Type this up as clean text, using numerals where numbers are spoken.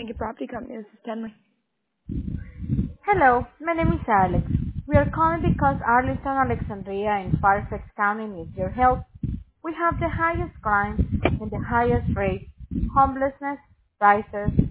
Thank you, Property Company. This is Stanley. Hello, my name is Alex. We are calling because Arlington, Alexandria, and Fairfax County needs your help. We have the highest crime and the highest rates, homelessness, prices,